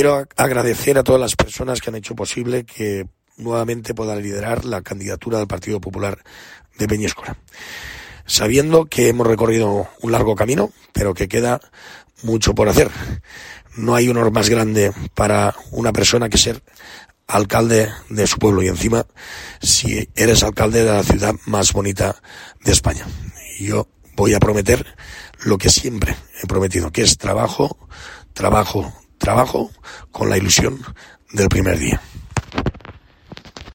quiero agradecer a todas las personas que han hecho posible que nuevamente pueda liderar la candidatura del Partido Popular de Peñíscola, sabiendo que hemos recorrido un largo camino, pero que queda mucho por hacer. No hay honor más grande para una persona que ser alcalde de su pueblo, y encima si eres alcalde de la ciudad más bonita de España. Y yo voy a prometer lo que siempre he prometido, que es trabajo, trabajo, trabajo, con la ilusión del primer día.